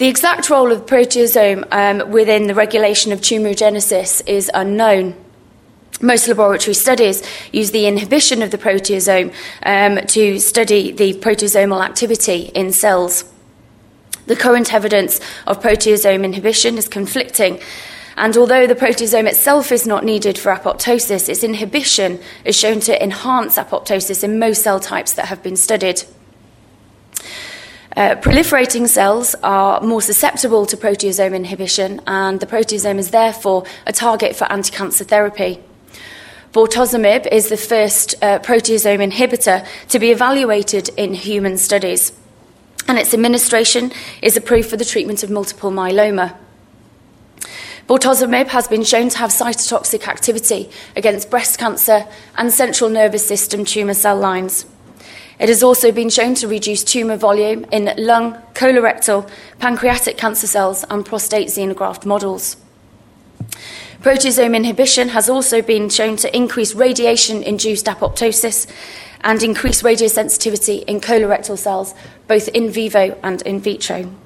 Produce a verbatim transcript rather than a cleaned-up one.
The exact role of the proteasome um, within the regulation of tumorigenesis is unknown. Most laboratory studies use the inhibition of the proteasome um, to study the proteasomal activity in cells. The current evidence of proteasome inhibition is conflicting, and although the proteasome itself is not needed for apoptosis, its inhibition is shown to enhance apoptosis in most cell types that have been studied. Uh, proliferating cells are more susceptible to proteasome inhibition, and the proteasome is therefore a target for anti-cancer therapy. Bortezomib is the first uh, proteasome inhibitor to be evaluated in human studies, and its administration is approved for the treatment of multiple myeloma. Bortezomib has been shown to have cytotoxic activity against breast cancer and central nervous system tumour cell lines. It has also been shown to reduce tumour volume in lung, colorectal, pancreatic cancer cells and prostate xenograft models. Proteasome inhibition has also been shown to increase radiation-induced apoptosis and increase radiosensitivity in colorectal cells, both in vivo and in vitro.